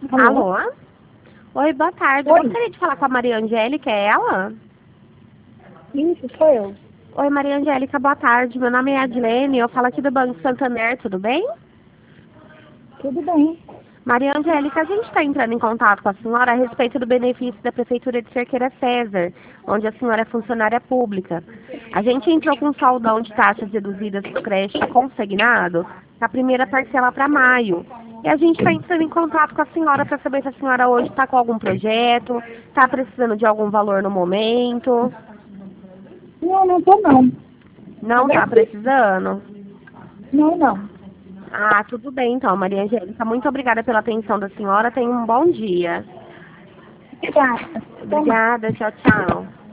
Alô? Alô? Oi, boa tarde. Oi, Gostaria de falar com a Maria Angélica, é ela? isso sou eu. Oi, Maria Angélica, boa tarde. Meu nome é Adilene, eu falo aqui do Banco Santander, tudo bem? Tudo bem. Maria Angélica, a gente está entrando em contato com a senhora a respeito do benefício da Prefeitura de Cerqueira César, onde a senhora é funcionária pública. A gente entrou com um saldão de taxas reduzidas para o crédito consignado, a primeira parcela para maio. E a gente está entrando em contato com a senhora para saber se a senhora hoje está com algum projeto, está precisando de algum valor no momento. Não, não tô não. Não está precisando? Não, não. Ah, tudo bem então, Maria Angélica. Muito obrigada pela atenção da senhora. Tenha um bom dia. Obrigada. Toma. Obrigada, tchau, tchau.